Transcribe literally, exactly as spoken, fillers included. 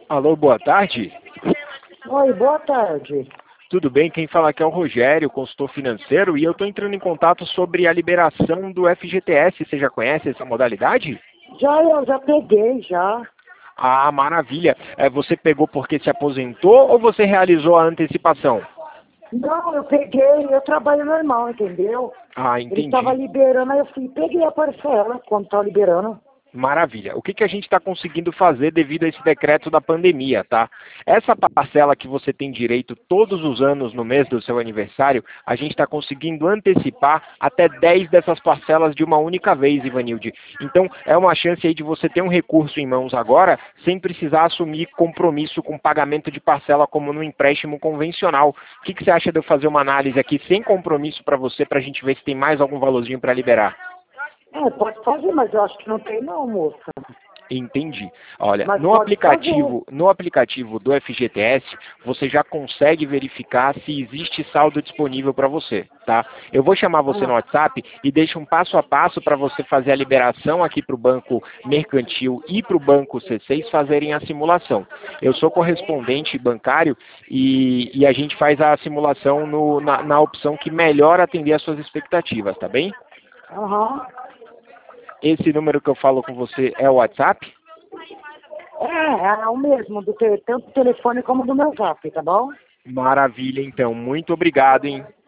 Alô, boa tarde. Oi, boa tarde. Tudo bem? Quem fala aqui é o Rogério, consultor financeiro, e eu estou entrando em contato sobre a liberação do F G T S. Você já conhece essa modalidade? Já, eu já peguei, já. Ah, maravilha. É, você pegou porque se aposentou ou você realizou a antecipação? Não, eu peguei, eu trabalho normal, entendeu? Ah, Ele estava entendi. liberando, aí eu fui e peguei a parcela quando estava liberando. Maravilha. O que, que a gente está conseguindo fazer devido a esse decreto da pandemia, tá? Essa parcela que você tem direito todos os anos no mês do seu aniversário, a gente está conseguindo antecipar até dez dessas parcelas de uma única vez, Ivanilde. Então, é uma chance aí de você ter um recurso em mãos agora, sem precisar assumir compromisso com pagamento de parcela como no empréstimo convencional. O que, que você acha de eu fazer uma análise aqui sem compromisso para você, para a gente ver se tem mais algum valorzinho para liberar? É, pode fazer, mas eu acho que não tem não, moça. Entendi. Olha, Mas no pode aplicativo, fazer. no aplicativo do F G T S, você já consegue verificar se existe saldo disponível para você, tá? Eu vou chamar você no Ah, WhatsApp e deixo um passo a passo para você fazer a liberação aqui para o Banco Mercantil e para o Banco C seis fazerem a simulação. Eu sou correspondente bancário e, e a gente faz a simulação no- na, na opção que melhor atender às suas expectativas, tá bem? aham. Esse número que eu falo com você é o WhatsApp? É, é o mesmo, do te, tanto do telefone como do meu zap, tá bom? Maravilha, então. Muito obrigado, hein?